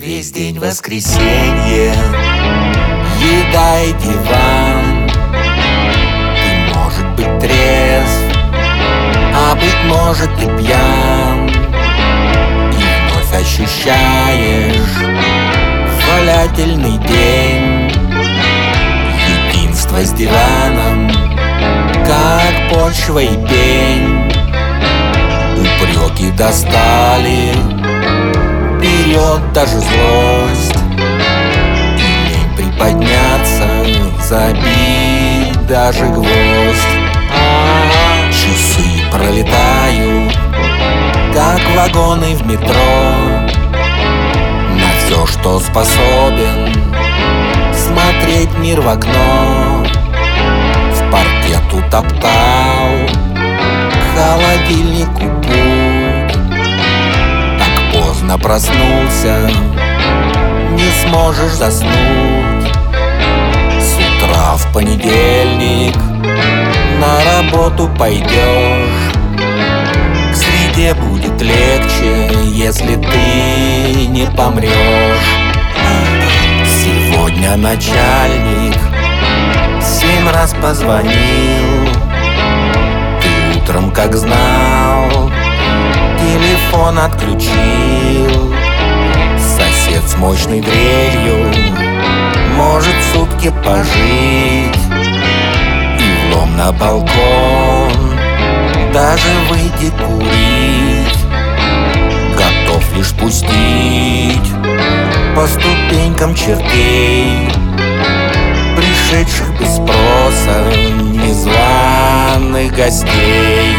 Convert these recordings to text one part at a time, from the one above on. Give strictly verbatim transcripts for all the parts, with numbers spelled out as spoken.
Весь день воскресенье, еда и диван. Ты, может быть, трезв, а быть может и пьян. И вновь ощущаешь валятельный день, единство с диваном, как почва и пень. Упреки достали, берет даже злость, и лень приподняться, забить даже гвоздь. Часы пролетают, как вагоны в метро. На все, что способен смотреть мир в окно. В паркет утоптал, к холодильнику путь. Так поздно проснулся, не сможешь заснуть. С утра в понедельник на работу пойдешь. К среде будет легче, если ты не помрешь. Сегодня начальник семь раз позвонил. Ты утром, как знал, телефон отключил. Сосед с мощной дрелью может сутки пожить. И влом на балкон даже выйти курить. Готов лишь пустить по ступенькам чертей, пришедших без спроса, незваных гостей.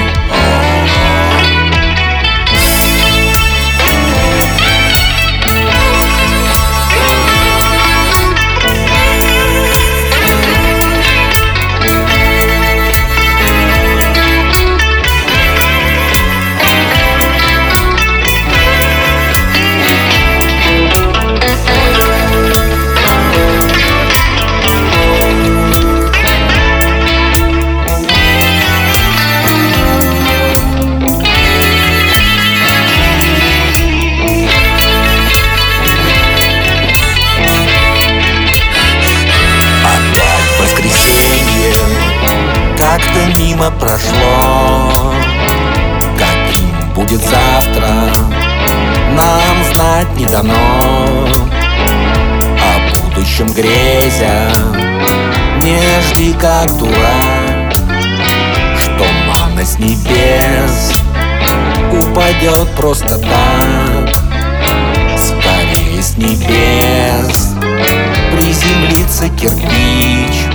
Как-то мимо прошло. Каким будет завтра, нам знать не дано. О будущем грезя не жди, как дурак, что манна с небес упадет просто так. Скорее с небес приземлится кирпич,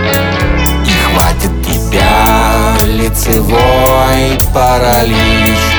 хватит тебя лицевой паралич.